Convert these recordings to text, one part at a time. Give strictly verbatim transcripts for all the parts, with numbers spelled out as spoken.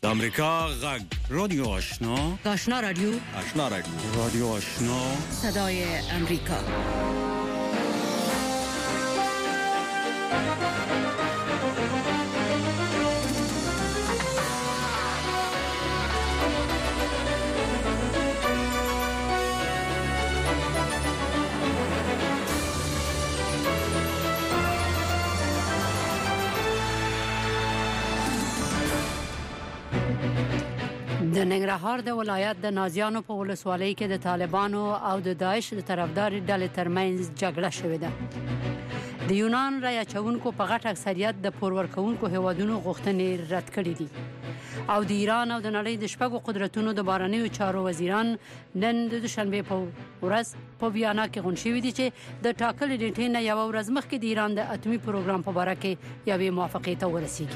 د امریکا غږ رادیو آشنا آشنا رادیو آشنا رادیو رادیو آشنا صدای امریکا. د ننګرهار د ولایت د نازیانو په ولسوالۍ کې د طالبانو او د داعش د طرفدار ډلې ترمنځ جګړه شوې ده. د یونان رای چونکو په غټ اکثریت د پورورکونکو هیوادونو غوښتنې رد کړې دي او د ایران او د نړۍ د شپږو قدرتونو د بارنیو چارو وزیران نن د دوشنبه په ورځ په ویانا کې غونډه شوې دي چې د ټاکلې نیټې نه یو ورځ مخکې د ایران د اتمی پروګرام په اړه کې یوې موافقې ته ورسیږي.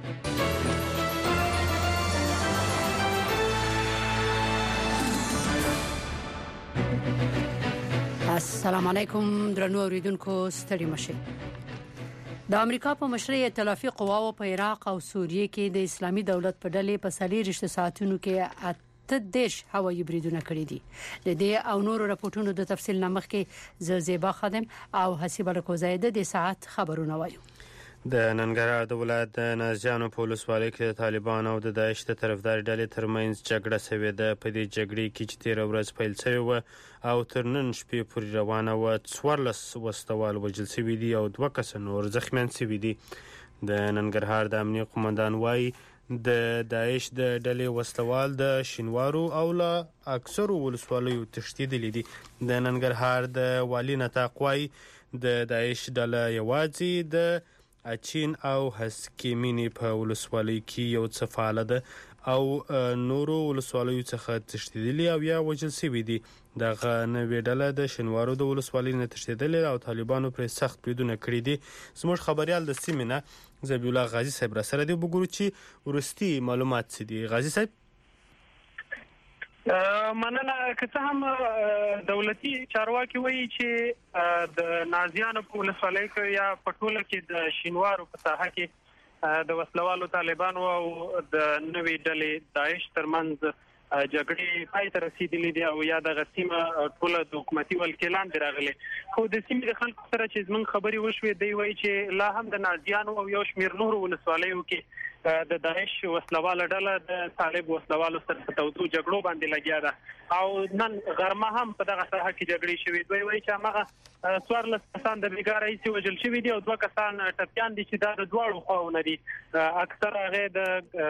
السلام علیکم درنو اوریدونکو، ستړي مشه. د امریکا په مشرۍ ائتلافي قواو په عراق او سوریه کې د اسلامي دولت په ډلې په څلېرویشت ساعتونو کې اته دیش هوایي بریدونه کړي دي. د دې او نورو راپورټونو د تفصیل نامخ کې زیبا خادم او حسیبه لکوزایده د ساعت خبرونه وایو. د ننګرهار د ولایت د نازیانو په ولسوالۍ کې د طالبان او د داعش د طرفدار ډلې ترمنځ جګړه شوې ده. په دې جګړې کې چې تېره ورځ پیل شوې وه او تر نن شپې پورې روانه وه، څوارلس وسلوال وژل شوي دي او دوه کسه نور زخمیان شوي دي. د ننګرهار د امنیه قومندان وایي د داعش د ډلې وسلوال د شینوارو او له اکثرو ولسوالیو تښتېدلي دي. د ننګرهار د والي نطاق وایي د داعش ډله یوازې د اچین او هسکیمینی په ولسوالۍ کې یو څه فعاله ده او نورو ولسوالیو څخه تښتېدلي او یا وژل شوي دي. دغه نوې ډله د شینوارو د ولسوالۍ نه تښتېدلې او طالبانو پرې سخت بریدونه کړي دي. زموږ خبریال د سیمې نه ذبیح الله غازي صاحب را سره دی. وګورو چې وروستي معلومات څه دي. غازي صاحب مننه. که څه هم دولتي چارواکي وایي چې د نازیانو په ولسوالۍ کې یا په ټوله کې د شینوارو په ساحه کې د وسلوالو طالبانو او د نوې ډلې داعش ترمنځ جګړې پای ته رسېدلې دي او یا دغه سیمه ټوله د حکومتي ولکې لاندې راغلې. خو د سیمې د خلکو سره چې زموږ خبرې وشوې دی وایي چې لا هم د نازیانو او یو شمېر نورو ولسوالیو کې د داعش وسلواله ډله د طالب وسلوالو سره په تودو جګړو باندې لګیا ده او نن غرمه هم په دغه ساحه کې جګړې شوې. دوی وایي چې هغه څوارلس کسان د بیګا رئیس وژل شوي دي او دوه کسان ټپیان دي چې دا د دواړو خواو نه دي. اکثر هغه د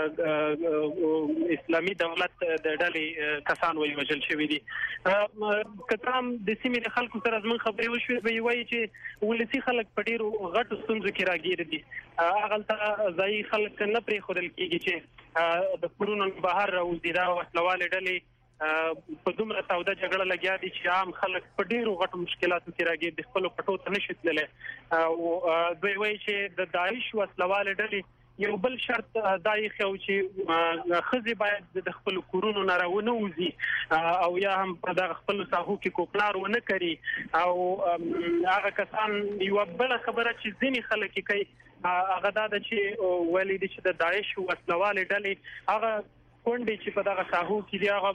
اسلامي دولت د ډلې کسان وژل شوي دي. کله هم د سیمې د خلکو سره زموږ خبرې وشوې دوی وایي چې ولسي خلک په ډېرو غټو ستونزو کې راګیر دي. هغلته ځایي خلک نه پرېښودل کېږي چې د کورونو بهر راوځي. دا وسلوالې ډلې په دومره توده جګړه لګیا دي چې عام خلک په ډېرو غټو مشکلاتو کې راګیر دي، خپلو پټو ته نشي تللی. دوی وایي چې د داعش وسلوالې ډلې یو بل شرط دا یې خو چې ښځې باید د خپل کورونو نه راونه وځي او یا هم په دغه خپل ساحو کې کوپنار ونه کړي. او هغه کسان یو بل خبره چې ځینې خلک کوي هغه دا ده چې ویلي دي چې د داعش وسلوالې ډلې هغه کونډې چې په دغه ساحو کې دي هغه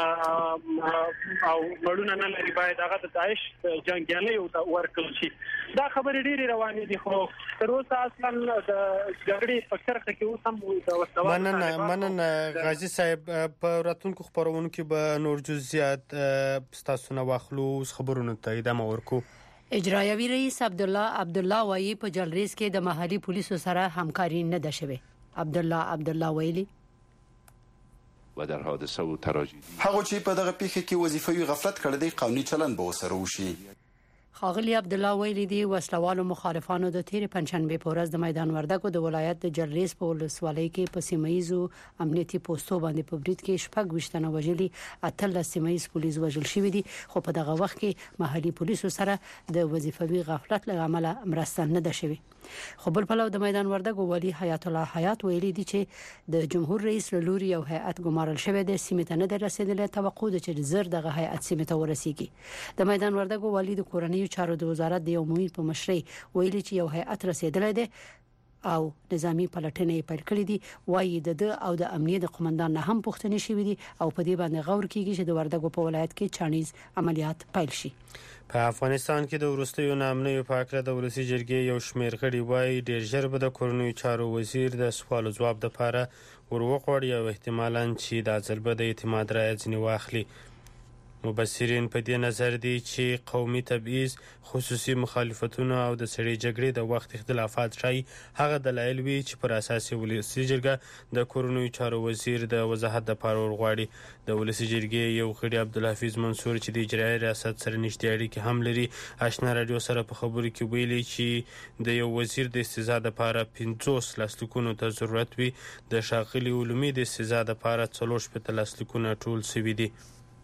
او مړونه نه لري باید هغه د داعش جنګیالیو ته ورکړل شي. دا خبرې ډېرې روانې دي خو تر اوسه اصلا د جګړې په کرښه کې اوس هم د وسلوالو مننه مننه غازي صاحب. په راتلونکو خبرونو کې به نور جزئیات ستاسو نه واخلو. اوس خبرونو ته ادامه ورکو. اجرایوي رئیس عبدالله عبدالله وایي په جلریز کې د محلي پولیسو سره همکاري نه ده شوې. عبدالله عبدالله ویلي و در حادثه و تراژدی هغه چې په دغه پیښه کې وظیفوي غفلت کړی دی قانوني چلند به وسره وشي. ښاغلي عبدالله ویلي دي وسلوالو مخالفانو د تیر پنځشنبه په ورځ د میدان وردګو د ولایت د جلریز په ولسوالۍ کې په سیمایزو امنیتي پوسټو باندې په برید کې شپږ وشتنه وژلي، اتلس سیمایز پولیس وژل شوي دي. خو په دغه وخت کې محلي پولیسو سره د وظیفوي غفلت له امله مرسته نه ده شوې. خو بل پلو د میدان وردګو والی حیات الله حیات ویلي دي چې د جمهور رئیس لوري یو هیئت ګمارل شوی د سیمه ته نه رسیدلې. توقع ده چې زر دغه هیئت سیمه ته ورسیږي. د میدان وردګو والی د کورنۍ چارو د وزارت د یو مهم په مشرۍ ویلي چې یو هیئت رسیدلې ده او نظامی پلټنې پیل کړې دي وایي د او د امنیت قومندان نه هم پوښتنې شوې دي او په دې باندې غور کیږي چې د وردګو په ولایت کې چانیز عملیات پیل شي. په افغانستان کې د وروستیو نامنیو په اړه د ولسي جرګې یو شمېر غړي وایي ډېر ژر به د کورنیو چارو وزیر د سوال او ځواب لپاره وروغواړي او احتمالاً چې دا ځل به د اعتماد رایه ځینې واخلي. مبصرین په دې نظر دي چې قومي تبعیض، خصوصي مخالفتونه او د سړې جګړې د وخت اختلافات شای هغه دلایل وي چې پر اساس ولسي جرګه د کورنیو چارو وزیر د وضاحت لپاره ورغواړي. د ولسي جرګې یو غړي عبدالحفیظ منصور چې د اجرایي ریاست سره نږدې اړیکې هم لري آشنا رادیو سره په خبرو کې ویلي چې د یو وزیر د استیضاح لپاره پنځوس لاسلیکونو ته ضرورت وي. د ښاغلي علومي د استیضاح لپاره څلور شپېته لاسلیکونه ټول شوي دي.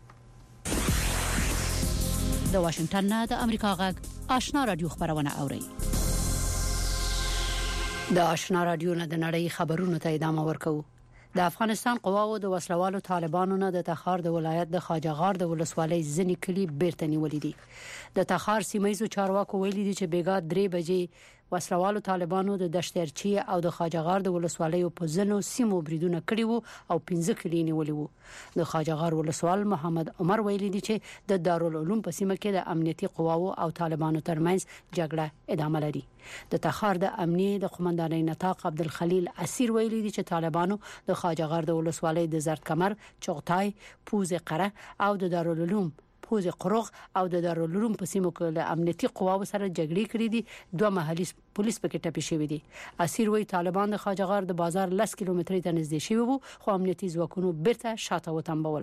د واشنگټن نه د امریکا غږ آشنا رادیو خبرونه اوري. د آشنا رادیو نه د نړۍ خبرونو ته ادامه ورکوي. د افغانستان قواو د وسلوالو طالبانو نه د تخار د ولایت د خواجهغار د ولسوالۍ ځنې کلی بیرته نیولې دي. د تخار سیمایي چارواکو ویلي دي چې بیګا درې بجې وسلوالو طالبانو د دشترچی او د خواجهغار د ولسوالۍ په ځنو سیمو بریدونه کړي وو او پنځه کلی نیولې وو. د خواجهغار ولسوال محمد عمر ویلي دي چې د دارالعلوم په سیمه کې د امنیتي قواو او طالبانو ترمنځ جګړه ادامه لري. د تخار د امنیي د قومندانۍ نطاق عبدالخلیل اسیر ویلي دي چې طالبانو د خواجهغار د ولسوالۍ د زرد کمر، چغتای، پوز قره او د دارالعلوم پوز قروغ او د دارالعلوم په سیمو کې له امنیتي قواو سره جګړې کړې دي. دوه محلي پولیس پکې ټپي شوي دي. اسیر وی طالبان د خواجهغار د بازار لس کیلومترۍ ته نږدې شوي وو خو امنیتي ځواکونو بیرته شاته وتمبول.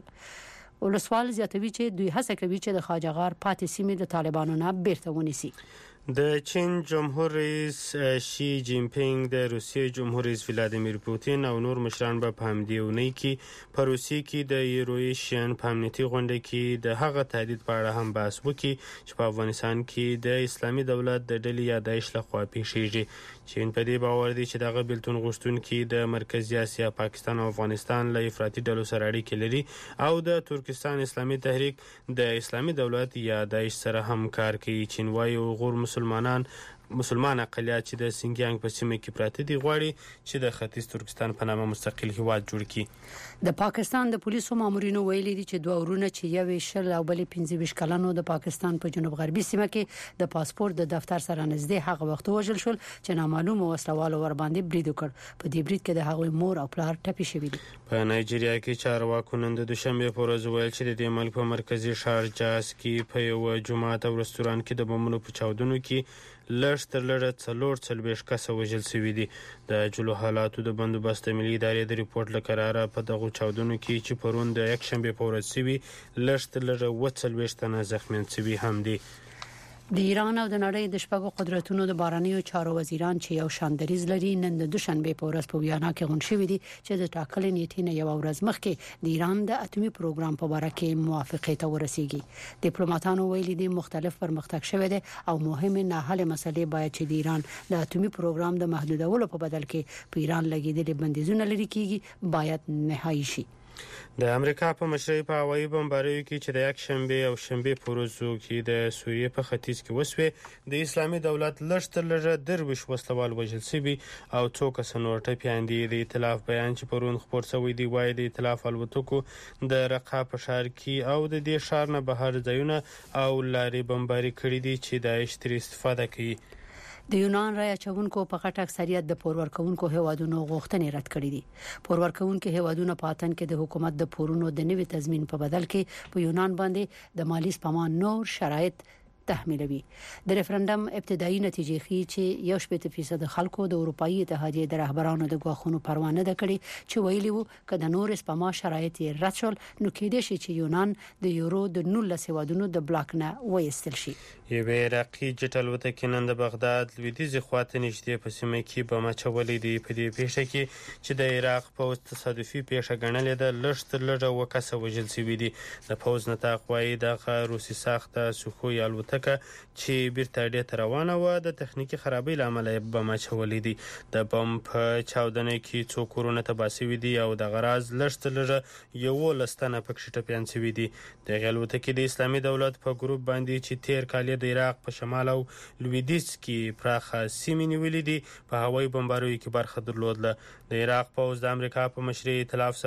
ولسوال زیاتوي چې دوی هڅه کوي چې د خواجهغار پاتې سیمې د طالبانو نه بیرته ونیسي. د چین جمهور رئیس شي جین پینګ د روسیې جمهور رئیس ولادیمیر پوتین او نور مشران به په همدې اونۍ کې په روسیې کې د یورویشن په امنیتي غونډه کې د هغه تهدید په اړه هم بحث وکړي چې په افغانستان کې د اسلامي دولت د ډلې یا داعش لخوا پیښیږي. چین په دې باور دی چې دغه بیلتون غوښتونکي د مرکزي اسیا، پاکستان او افغانستان له افراطي ډلو سره اړیکې لري او د ترکستان اسلامي تحریک د اسلامي دولت یا داعش سره هم کار کوي. چین وايي غور مسلمانان مسلمان اقلیت چې د سینګیانګ په سیمه کې پراته دي غواړي چې د ختیځ ترکستان په نامه مستقل هیواد جوړ کړي. د پاکستان د پولیسو مامورینو ویلي دي چې دوه ورونه چې یو شل او بل پنځه ویشت کلنو د پاکستان په جنوب غربي سیمه کې د پاسپورت د دفتر سره نږدې هغه وخت وژل شول چې نامعلومه وسلوالو ور باندې برید وکړ. په دې برید کې د هغوی مور او پلار ټپي شوي دي. په نایجیریا کې چارواکو نن د دوشنبه په ورځ ویل چې د دې ملک په مرکزي ښار جاز کې په یو جماعت او رستوران کې د بمونو په چاودنو کې لږ تر لږه څلور څلوېښت کسه وژل شوي دي. د جلو حالاتو د بندوبست ملي ادارې د ریپورټ له قراره په دغو چاودنو کې چې پرون د یکشنبې په ورځ شوي لږ تر لږه اووه څلوېښت تنه زخمیان شوي هم دي. د ایران او د نړۍ د شپږو قدرتونو د بارنیو چارو وزیران چې یو شاندریز لري نن د دوشنبه په ورځ په ویانا کې غونډه شوې دي چې د ټاکلې نیټې نه یو ورځ مخکې د ایران د اټومي پروګرام په اړه کې موافقه ته ورسیږي. ډیپلوماټانو ویلي دي مختلف پرمختګ شوی دی او مهمه نه حل مسلې باید چې د ایران د اټومي پروګرام د محدودولو په بدل کې په ایران لګیدلې بندیزونه لري کیږي باید نهایی شي. د امریکا په مشرۍ په هوایي بمباریو کې چې د یک شنبه او شنبه په ورځو کې د سوریې په ختیځ کې وسوې د اسلامي دولت لږ تر لږه درویش وسلوال وژل شوي او څو کسه نور ټپیان دي. د ائتلاف بیان چې پرون خپور شوی دی وایي د ائتلاف الوتکو د رقه په ښار کې او د دې ښار نه بهر ځایونه او لارې بمباري کړي دي چې داعش ترې استفاده کوي. د یونان رای اچونکو په غټ اکثریت د پور ورکوونکو هیوادونو غوښتنې رد کړې دي. پور ورکوونکو هیوادونو په اتن کې د حکومت د پورونو د نوي تضمین په بدل کې په یونان باندې د مالی سپما نور شرایط تحمیلوي. د ریفرندم ابتدایي نتیجې ښیي چې یو شپږ فیصد خلکو د اروپאי اتحادیې د رهبرانو د غوښتنو پروا نه کړې چې ویلي وو چې د نور سپما شرایط رد شول نو کېدای شي چې یونان د یورو د نولس هیوادونو د بلاک نه وایستل شي. یوه عراقي جټ الوتکې نن د بغداد لویدیځ خواته نږدې په سیمه کې بم اچولې دي. په دې پیښه کې چې د عراق پوځ تصادفي پیښه ګڼلې ده لږ تر لږه اووه کسه وژل شوي دي. د پوځ نطاق وایي دغه روسي ساخته سوخوي الوتکه الوتکه چې بیرته اډې ته روانه وه د تخنیکي خرابۍ له امله یې بم اچولی دي. د بم په چاودنې کې څو کورونه تباه سوي دي او دغه راز لږ تر لږه یولس تنه پکې ټپیان سوي دي. دغې الوتکې د اسلامي دولت په ګروپ باندې چې تیر کال د عراق په شمال او لویدیځ کې پراخه سیمې نیولې دي په هوایي بمباریو کې برخه درلودله. د عراق پوځ د امریکا په مشرۍ ائتلاف